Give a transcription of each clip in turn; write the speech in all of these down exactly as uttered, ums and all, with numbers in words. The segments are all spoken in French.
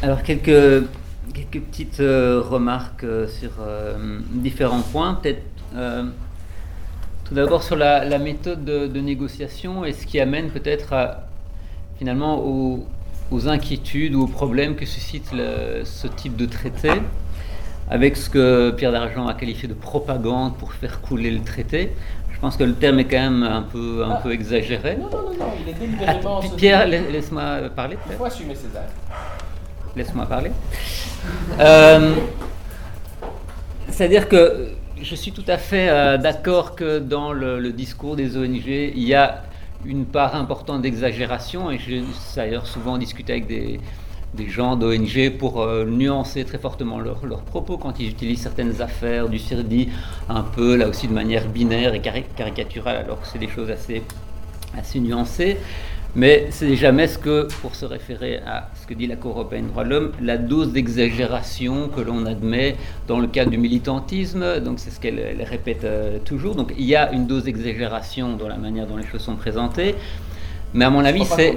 Alors, quelques, quelques petites euh, remarques euh, sur euh, différents points. Peut-être euh, tout d'abord sur la, la méthode de, de négociation et ce qui amène peut-être à, finalement aux, aux inquiétudes ou aux problèmes que suscite le, ce type de traité, avec ce que Pierre Dargent a qualifié de propagande pour faire couler le traité. Je pense que le terme est quand même un peu, un ah, peu exagéré. Non, non, non, non, il est délibérément... Ah, Pierre, laisse-moi parler. Il faut assumer César. Laisse-moi parler. Euh, c'est-à-dire que je suis tout à fait euh, d'accord que dans le, le discours des O N G, il y a une part importante d'exagération, et j'ai d'ailleurs souvent discuté avec des, des gens d'O N G pour euh, nuancer très fortement leurs leur propos quand ils utilisent certaines affaires du CIRDI un peu, là aussi de manière binaire et cari- caricaturale, alors que c'est des choses assez, assez nuancées. Mais c'est jamais ce que, pour se référer à ce que dit la Cour européenne des droits de l'homme, la dose d'exagération que l'on admet dans le cadre du militantisme. Donc c'est ce qu'elle elle répète euh, toujours. Donc il y a une dose d'exagération dans la manière dont les choses sont présentées. Mais à mon avis, c'est.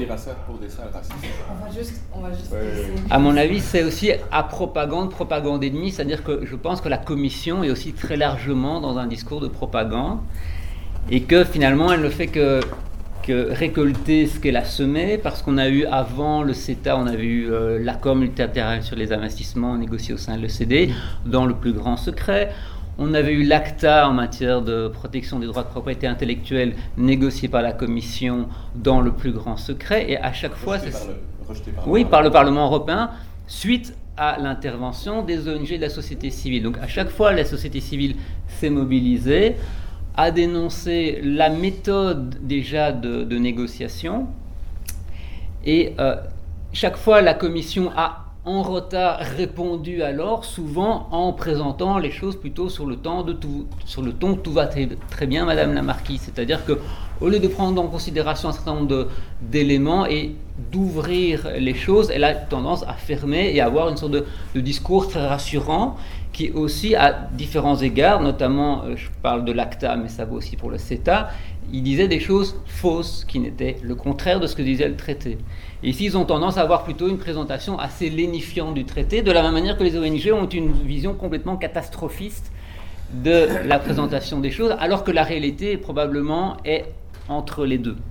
On va juste. On va juste ouais, à mon avis, c'est aussi à propagande, propagande ennemie. C'est-à-dire que je pense que la Commission est aussi très largement dans un discours de propagande et que finalement, elle ne fait que. Que récolter ce qu'elle a semé, parce qu'on a eu avant le CETA, on avait eu euh, l'accord multilatéral sur les investissements négocié au sein de l'O E C D dans le plus grand secret. On avait eu l'ACTA en matière de protection des droits de propriété intellectuelle négocié par la Commission dans le plus grand secret, et à chaque fois, rejeté c'est... par le, rejeté par oui, le par le Parlement européen, suite à l'intervention des O N G de la société civile. Donc à chaque fois, la société civile s'est mobilisée, a dénoncé la méthode déjà de, de négociation, et euh, chaque fois la Commission a en retard répondu alors, souvent en présentant les choses plutôt sur le, temps de tout, sur le ton tout va très, très bien Madame la Marquise, c'est-à-dire que au lieu de prendre en considération un certain nombre de, d'éléments et d'ouvrir les choses, elle a tendance à fermer et à avoir une sorte de, de discours très rassurant qui aussi, à différents égards, notamment, euh, je parle de l'ACTA, mais ça vaut aussi pour le CETA, il disait des choses fausses qui n'étaient le contraire de ce que disait le traité. Et ici, ils ont tendance à avoir plutôt une présentation assez lénifiante du traité, de la même manière que les O N G ont une vision complètement catastrophiste de la présentation des choses, alors que la réalité, probablement, est entre les deux.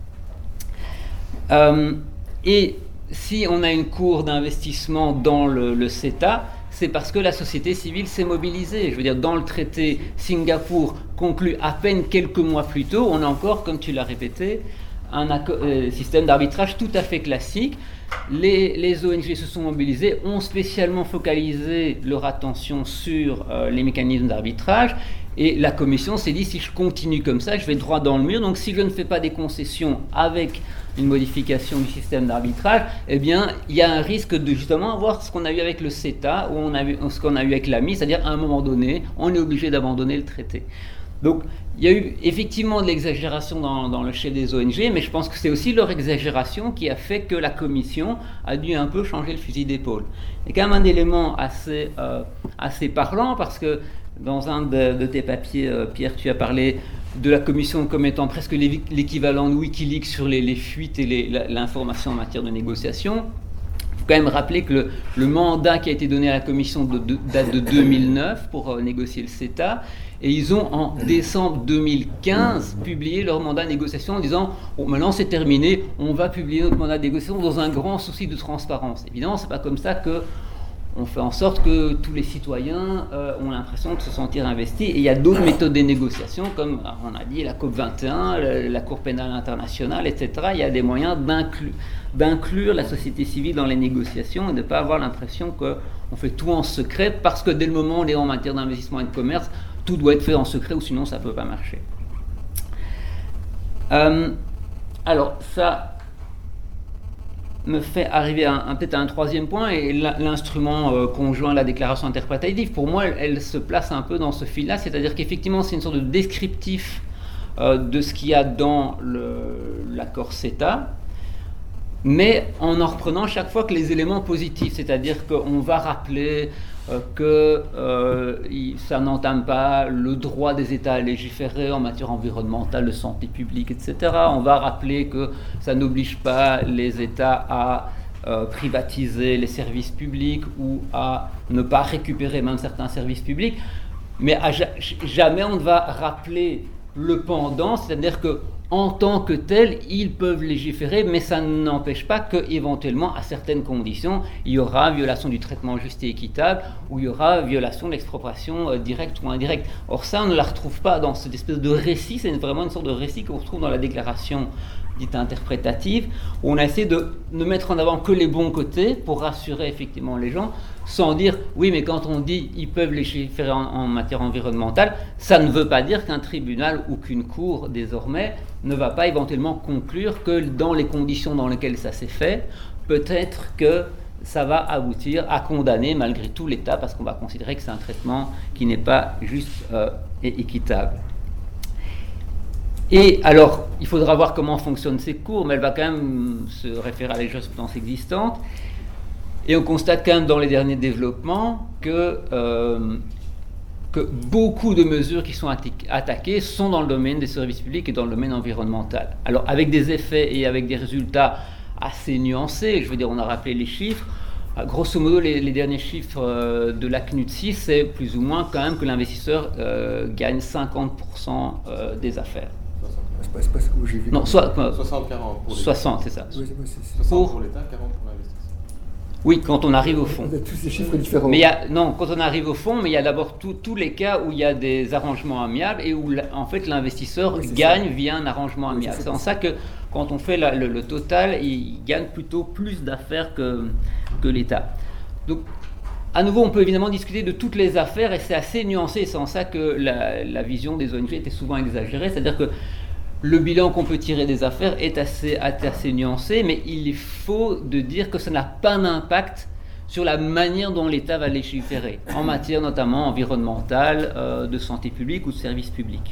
Euh, et si on a une cour d'investissement dans le, le CETA, c'est parce que la société civile s'est mobilisée. Je veux dire, dans le traité, Singapour conclut à peine quelques mois plus tôt, on a encore, comme tu l'as répété, un accord, euh, système d'arbitrage tout à fait classique. Les, les O N G se sont mobilisés, ont spécialement focalisé leur attention sur euh, les mécanismes d'arbitrage, et la Commission s'est dit, si je continue comme ça, je vais droit dans le mur, donc si je ne fais pas des concessions avec une modification du système d'arbitrage, eh bien, il y a un risque de justement avoir ce qu'on a eu avec le CETA, ou on a eu, ce qu'on a eu avec l'A M I, c'est-à-dire à un moment donné, on est obligé d'abandonner le traité. Donc, il y a eu effectivement de l'exagération dans, dans le chef des O N G, mais je pense que c'est aussi leur exagération qui a fait que la Commission a dû un peu changer le fusil d'épaule. Il y a quand même un élément assez, euh, assez parlant, parce que dans un de, de tes papiers, euh, Pierre, tu as parlé de la Commission comme étant presque l'équivalent de Wikileaks sur les, les fuites et les, l'information en matière de négociation. Il faut quand même rappeler que le, le mandat qui a été donné à la Commission de, de, date de deux mille neuf pour euh, négocier le CETA, et ils ont en décembre deux mille quinze publié leur mandat de négociation en disant bon, maintenant c'est terminé, on va publier notre mandat de négociation dans un grand souci de transparence. Évidemment, c'est pas comme ça que on fait en sorte que tous les citoyens euh, ont l'impression de se sentir investis. Et il y a d'autres méthodes de négociation, comme on a dit la COP vingt et un, la, la Cour pénale internationale, et cetera. Il y a des moyens d'inclure, d'inclure la société civile dans les négociations et de ne pas avoir l'impression qu'on fait tout en secret, parce que dès le moment où on est en matière d'investissement et de commerce, tout doit être fait en secret, ou sinon ça ne peut pas marcher. Euh, alors, ça me fait arriver à un, peut-être à un troisième point, et l'instrument euh, conjoint, la déclaration interprétative, pour moi, elle, elle se place un peu dans ce fil-là, c'est-à-dire qu'effectivement, c'est une sorte de descriptif euh, de ce qu'il y a dans le, l'accord CETA, mais en en reprenant chaque fois que les éléments positifs, c'est-à-dire qu'on va rappeler euh, que euh, il, ça n'entame pas le droit des États à légiférer en matière environnementale, de santé publique, et cetera. On va rappeler que ça n'oblige pas les États à euh, privatiser les services publics ou à ne pas récupérer même certains services publics. Mais à ja- jamais on ne va rappeler le pendant, c'est-à-dire que en tant que tel, ils peuvent légiférer, mais ça n'empêche pas qu'éventuellement, à certaines conditions, il y aura violation du traitement juste et équitable, ou il y aura violation de l'expropriation euh, directe ou indirecte. Or ça, on ne la retrouve pas dans cette espèce de récit, c'est vraiment une sorte de récit qu'on retrouve dans la déclaration dite interprétative, où on a essayé de ne mettre en avant que les bons côtés pour rassurer effectivement les gens, sans dire oui, mais quand on dit ils peuvent légiférer en, en matière environnementale, ça ne veut pas dire qu'un tribunal ou qu'une cour désormais ne va pas éventuellement conclure que dans les conditions dans lesquelles ça s'est fait, peut-être que ça va aboutir à condamner malgré tout l'État, parce qu'on va considérer que c'est un traitement qui n'est pas juste euh, et équitable. Et alors, il faudra voir comment fonctionnent ces cours, mais elle va quand même se référer à la jurisprudence existante. Et on constate quand même dans les derniers développements que, euh, que beaucoup de mesures qui sont attaquées sont dans le domaine des services publics et dans le domaine environnemental. Alors, avec des effets et avec des résultats assez nuancés, je veux dire, on a rappelé les chiffres. Grosso modo, les, les derniers chiffres euh, de la C N U T six, c'est plus ou moins quand même que l'investisseur euh, gagne cinquante pour cent euh, des affaires. C'est pas, c'est pas ce que j'ai vu. Non, soit, soixante quarante pour l'État. soixante, c'est ça. Oui, c'est, c'est, c'est. soixante pour, pour l'État, quarante pour l'investisseur. Oui, quand on arrive au fond. On a tous ces chiffres différents. Mais il y a, non, quand on arrive au fond, mais il y a d'abord tout, tous les cas où il y a des arrangements amiables et où en fait l'investisseur oui, gagne ça. via un arrangement amiable. Oui, c'est, c'est en ça que quand on fait la, le, le total, il gagne plutôt plus d'affaires que, que l'État. Donc, à nouveau, on peut évidemment discuter de toutes les affaires et c'est assez nuancé. C'est en ça que la, la vision des O N G était souvent exagérée. C'est-à-dire que le bilan qu'on peut tirer des affaires est assez, assez nuancé, mais il est faux de dire que ça n'a pas d'impact sur la manière dont l'État va légiférer, en matière notamment environnementale, euh, de santé publique ou de services publics.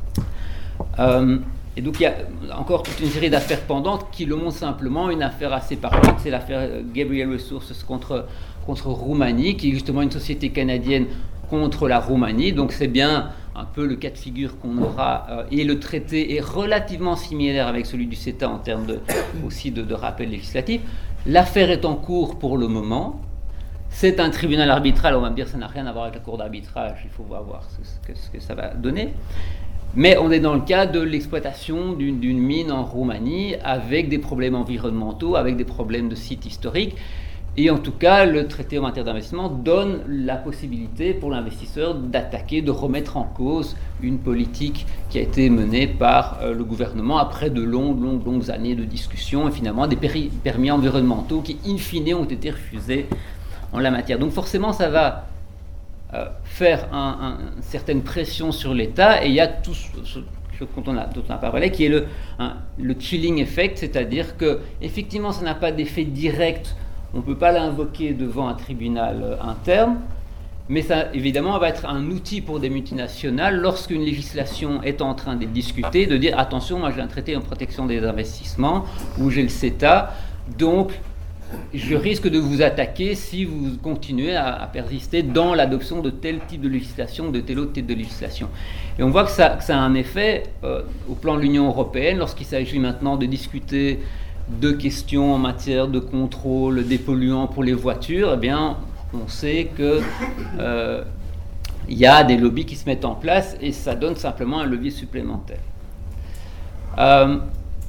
Euh, et donc il y a encore toute une série d'affaires pendantes qui le montrent simplement. Une affaire assez parlante, c'est l'affaire Gabriel Resources contre, contre Roumanie, qui est justement une société canadienne contre la Roumanie, donc c'est bien un peu le cas de figure qu'on aura, euh, et le traité est relativement similaire avec celui du CETA en termes de, aussi de, de rappel législatif. L'affaire est en cours pour le moment, c'est un tribunal arbitral, on va me dire ça n'a rien à voir avec la cour d'arbitrage, il faut voir ce que, ce que ça va donner, mais on est dans le cas de l'exploitation d'une, d'une mine en Roumanie avec des problèmes environnementaux, avec des problèmes de sites historiques. Et en tout cas, le traité en matière d'investissement donne la possibilité pour l'investisseur d'attaquer, de remettre en cause une politique qui a été menée par euh, le gouvernement après de longues, longues, longues années de discussions et finalement des péri- permis environnementaux qui, in fine, ont été refusés en la matière. Donc forcément, ça va euh, faire un, un, une certaine pression sur l'État et il y a tout ce, ce dont on a, dont on a parlé, qui est le, un, le chilling effect, c'est-à-dire que effectivement, ça n'a pas d'effet direct. On ne peut pas l'invoquer devant un tribunal euh, interne, mais ça, évidemment, va être un outil pour des multinationales, lorsqu'une législation est en train d'être discutée, de dire « Attention, moi j'ai un traité en protection des investissements, ou j'ai le CETA, donc je risque de vous attaquer si vous continuez à, à persister dans l'adoption de tel type de législation, de tel autre type de législation. » Et on voit que ça, que ça a un effet euh, au plan de l'Union européenne, lorsqu'il s'agit maintenant de discuter de questions en matière de contrôle des polluants pour les voitures, eh bien, on sait que euh, y a des lobbies qui se mettent en place et ça donne simplement un levier supplémentaire. Euh,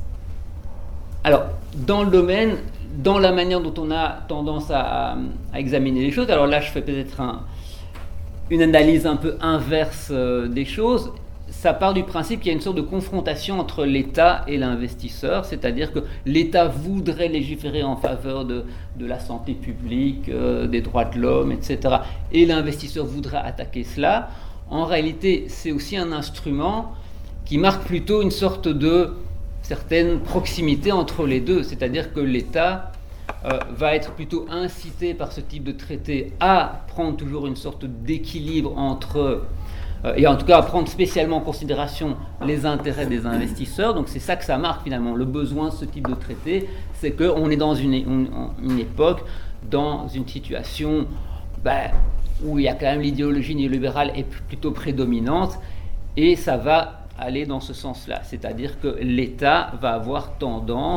alors, dans le domaine, dans la manière dont on a tendance à, à examiner les choses, alors là, je fais peut-être un, une analyse un peu inverse euh, des choses. Ça part du principe qu'il y a une sorte de confrontation entre l'État et l'investisseur, c'est-à-dire que l'État voudrait légiférer en faveur de, de la santé publique, euh, des droits de l'homme, et cetera, et l'investisseur voudrait attaquer cela. En réalité, c'est aussi un instrument qui marque plutôt une sorte de certaine proximité entre les deux, c'est-à-dire que l'État euh, va être plutôt incité par ce type de traité à prendre toujours une sorte d'équilibre entre... et en tout cas à prendre spécialement en considération les intérêts des investisseurs. Donc c'est ça que ça marque finalement, le besoin de ce type de traité, c'est qu'on est dans une, une, une époque, dans une situation ben, où il y a quand même l'idéologie néolibérale est plutôt prédominante, et ça va aller dans ce sens-là, c'est-à-dire que l'État va avoir tendance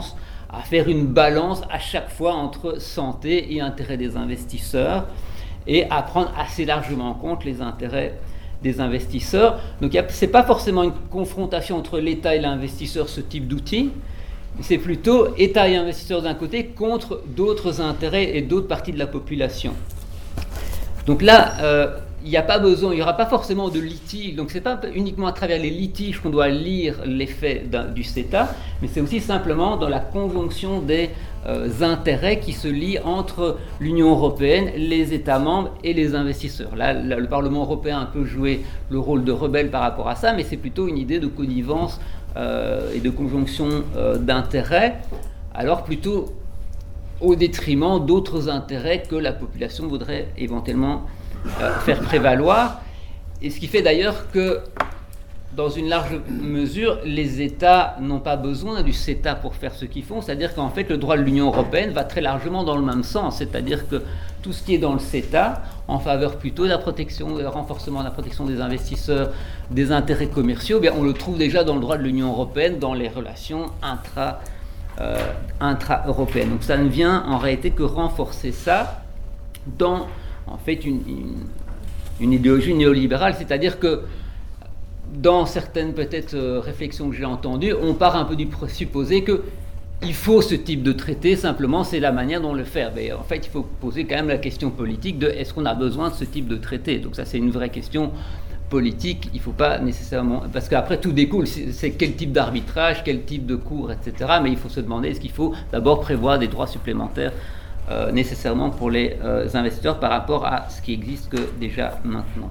à faire une balance à chaque fois entre santé et intérêt des investisseurs et à prendre assez largement en compte les intérêts des investisseurs. Donc ce n'est pas forcément une confrontation entre l'État et l'investisseur, ce type d'outil, c'est plutôt État et investisseurs d'un côté contre d'autres intérêts et d'autres parties de la population. Donc là, euh, il n'y a pas besoin, il n'y aura pas forcément de litige, donc ce n'est pas uniquement à travers les litiges qu'on doit lire l'effet du CETA, mais c'est aussi simplement dans la conjonction des euh, intérêts qui se lient entre l'Union européenne, les États membres et les investisseurs. Là, là, le Parlement européen a un peu joué le rôle de rebelle par rapport à ça, mais c'est plutôt une idée de connivence euh, et de conjonction euh, d'intérêts, alors plutôt au détriment d'autres intérêts que la population voudrait éventuellement Euh, faire prévaloir, et ce qui fait d'ailleurs que dans une large mesure les États n'ont pas besoin du CETA pour faire ce qu'ils font, c'est-à-dire qu'en fait le droit de l'Union européenne va très largement dans le même sens, c'est-à-dire que tout ce qui est dans le CETA en faveur plutôt de la protection, du renforcement de la protection des investisseurs, des intérêts commerciaux, eh bien on le trouve déjà dans le droit de l'Union européenne dans les relations intra, euh, intra-européennes. Donc ça ne vient en réalité que renforcer ça dans en fait une, une, une idéologie néolibérale, c'est-à-dire que dans certaines peut-être euh, réflexions que j'ai entendues, on part un peu du présupposé qu'il faut ce type de traité, simplement c'est la manière dont le faire. Mais en fait, il faut poser quand même la question politique de est-ce qu'on a besoin de ce type de traité. Donc ça, c'est une vraie question politique, il ne faut pas nécessairement... Parce qu'après, tout découle, c'est, c'est quel type d'arbitrage, quel type de cours, et cetera. Mais il faut se demander, est-ce qu'il faut d'abord prévoir des droits supplémentaires Euh, nécessairement pour les euh, investisseurs par rapport à ce qui existe que déjà maintenant.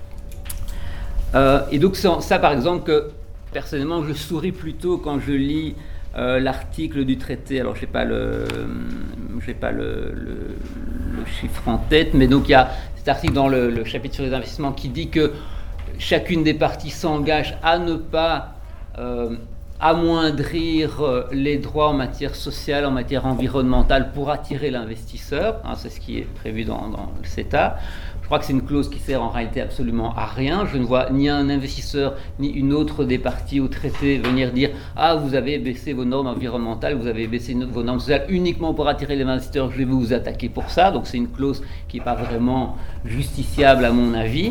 Euh, et donc ça, ça, par exemple, que personnellement, je souris plutôt quand je lis euh, l'article du traité. Alors, je n'ai pas, le, j'ai pas le, le, le chiffre en tête, mais donc il y a cet article dans le, le chapitre sur les investissements qui dit que chacune des parties s'engage à ne pas euh, amoindrir les droits en matière sociale, en matière environnementale pour attirer l'investisseur. Hein, c'est ce qui est prévu dans, dans le CETA. Je crois que c'est une clause qui sert en réalité absolument à rien. Je ne vois ni un investisseur ni une autre des parties au traité venir dire « Ah, vous avez baissé vos normes environnementales, vous avez baissé vos normes sociales uniquement pour attirer les investisseurs, je vais vous attaquer pour ça. » Donc c'est une clause qui n'est pas vraiment justiciable à mon avis.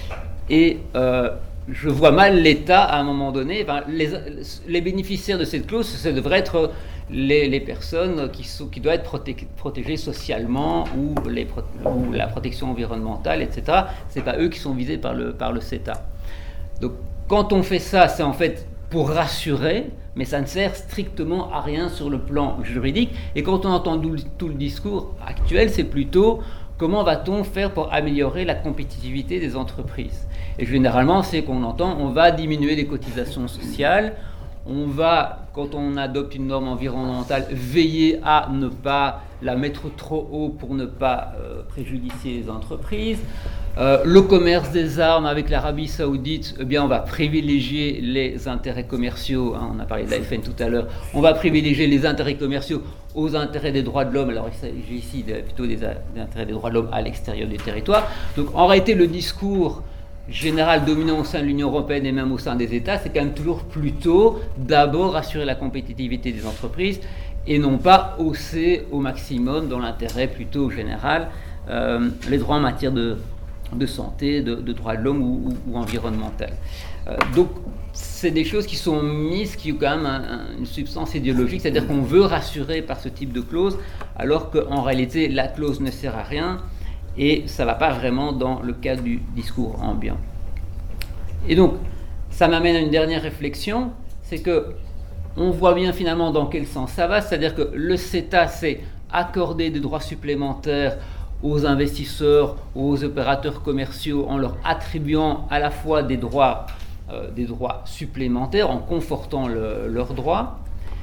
Et euh, je vois mal l'État, à un moment donné, enfin, les, les bénéficiaires de cette clause, ça devrait être les, les personnes qui, sont, qui doivent être proté- protégées socialement ou, les, ou la protection environnementale, et cetera. Ce n'est pas eux qui sont visés par le, par le CETA. Donc, quand on fait ça, c'est en fait pour rassurer, mais ça ne sert strictement à rien sur le plan juridique. Et quand on entend tout, tout le discours actuel, c'est plutôt comment va-t-on faire pour améliorer la compétitivité des entreprises. Et généralement, c'est qu'on entend, on va diminuer les cotisations sociales, on va, quand on adopte une norme environnementale, veiller à ne pas la mettre trop haut pour ne pas euh, préjudicier les entreprises. Euh, le commerce des armes avec l'Arabie Saoudite, eh bien, on va privilégier les intérêts commerciaux, hein, on a parlé de la F N tout à l'heure, on va privilégier les intérêts commerciaux aux intérêts des droits de l'homme, alors il s'agit ici de, plutôt des, des intérêts des droits de l'homme à l'extérieur du territoire. Donc en réalité, le discours général dominant au sein de l'Union européenne et même au sein des États, c'est quand même toujours plutôt d'abord assurer la compétitivité des entreprises et non pas hausser au maximum, dans l'intérêt plutôt général, euh, les droits en matière de, de santé, de, de droits de l'homme ou, ou, ou environnemental. Euh, donc c'est des choses qui sont mises, qui ont quand même un, un, une substance idéologique, c'est-à-dire qu'on veut rassurer par ce type de clause, alors qu'en réalité la clause ne sert à rien. Et ça ne va pas vraiment dans le cadre du discours ambiant. Et donc, ça m'amène à une dernière réflexion, c'est que on voit bien finalement dans quel sens ça va, c'est-à-dire que le CETA, c'est accorder des droits supplémentaires aux investisseurs, aux opérateurs commerciaux, en leur attribuant à la fois des droits, euh, des droits supplémentaires, en confortant le, leurs droits,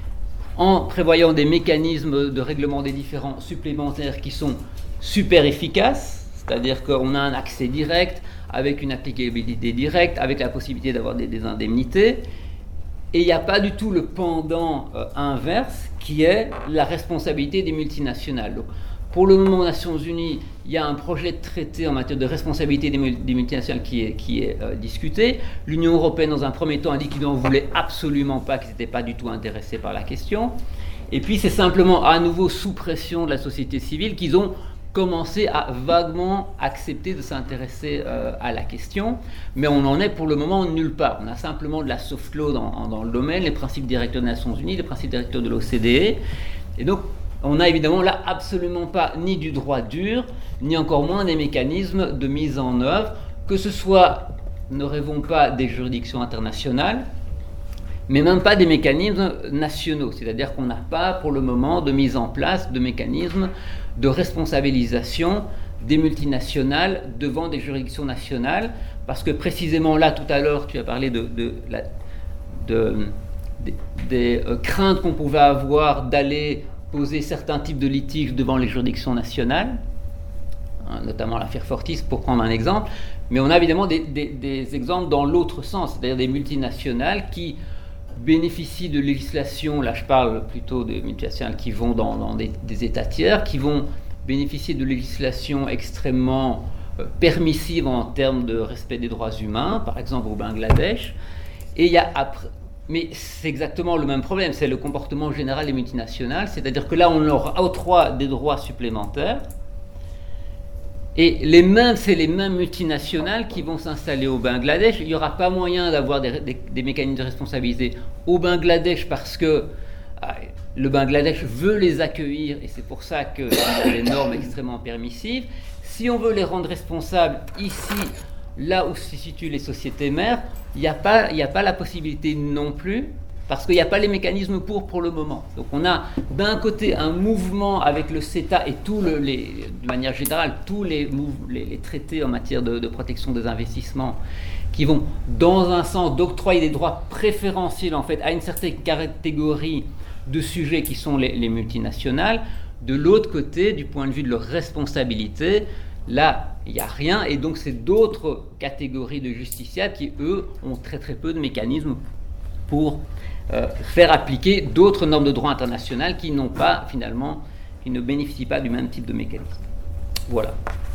en prévoyant des mécanismes de règlement des différends supplémentaires qui sont super efficace, c'est-à-dire qu'on a un accès direct, avec une applicabilité directe, avec la possibilité d'avoir des, des indemnités, et il n'y a pas du tout le pendant euh, inverse, qui est la responsabilité des multinationales. Donc, pour le moment, aux Nations Unies, il y a un projet de traité en matière de responsabilité des, des multinationales qui est, qui est euh, discuté. L'Union européenne, dans un premier temps, a dit qu'il n'en voulait absolument pas, qu'ils n'étaient pas du tout intéressés par la question. Et puis c'est simplement à nouveau sous pression de la société civile qu'ils ont commencé à vaguement accepter de s'intéresser euh, à la question, mais on n'en est pour le moment nulle part. On a simplement de la soft law dans, dans le domaine, les principes directeurs des Nations Unies, les principes directeurs de l'O C D E, et donc on n'a évidemment là absolument pas ni du droit dur, ni encore moins des mécanismes de mise en œuvre, que ce soit, ne rêvons pas des juridictions internationales, mais même pas des mécanismes nationaux, c'est-à-dire qu'on n'a pas pour le moment de mise en place de mécanismes de responsabilisation des multinationales devant des juridictions nationales, parce que précisément là, tout à l'heure, tu as parlé de, de, la, de, de, des euh, craintes qu'on pouvait avoir d'aller poser certains types de litiges devant les juridictions nationales, hein, notamment l'affaire Fortis pour prendre un exemple, mais on a évidemment des, des, des exemples dans l'autre sens, c'est-à-dire des multinationales qui bénéficient de législation, là je parle plutôt des multinationales qui vont dans, dans des, des États tiers, qui vont bénéficier de législation extrêmement euh, permissive en termes de respect des droits humains, par exemple au Bangladesh, et il y a après, mais c'est exactement le même problème, c'est le comportement général des multinationales, c'est-à-dire que là on leur octroie des droits supplémentaires, et les mêmes, c'est les mêmes multinationales qui vont s'installer au Bangladesh. Il n'y aura pas moyen d'avoir des, des, des mécanismes de responsabilité au Bangladesh parce que ah, le Bangladesh veut les accueillir et c'est pour ça qu'il y a des normes extrêmement permissives. Si on veut les rendre responsables ici, là où se situent les sociétés mères, il n'y a pas, il n'y a pas la possibilité non plus, parce qu'il n'y a pas les mécanismes pour pour le moment. Donc on a d'un côté un mouvement avec le CETA et tout le, les, de manière générale tous les, les, les traités en matière de, de protection des investissements qui vont dans un sens d'octroyer des droits préférentiels en fait à une certaine catégorie de sujets qui sont les, les multinationales. De l'autre côté, du point de vue de leur responsabilité, là il n'y a rien et donc c'est d'autres catégories de justiciables qui eux ont très très peu de mécanismes pour Euh, faire appliquer d'autres normes de droit international qui n'ont pas, finalement, qui ne bénéficient pas du même type de mécanisme. Voilà.